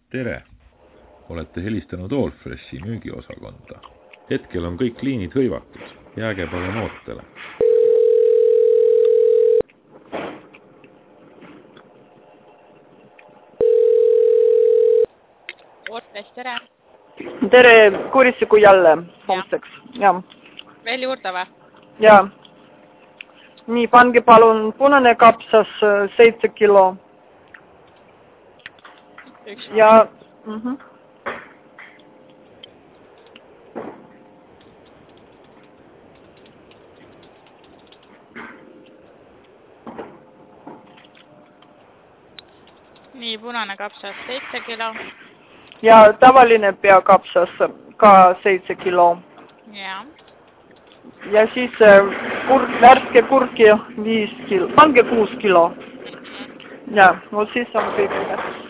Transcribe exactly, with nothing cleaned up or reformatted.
Tere! Olete helistanud Allfreshi müügiosakonda. Hetkel on kõik liinid hõivatud. Jääge palun ootele. Allfresh, tere! Tere, Kurissiku jälle homseks. Ja. Veel juurde või? Ja. Nii, pange palun punane kapsas seitse kilo. Üks ja mm -hmm. Nii, punane kapsas seitse kilo. Ja tavaline peakapsas ka seitse kilo. Ja. Ja siis kurk, värske kurki viis kilo. Pange kuus kilo. Ja, no siis on kõik.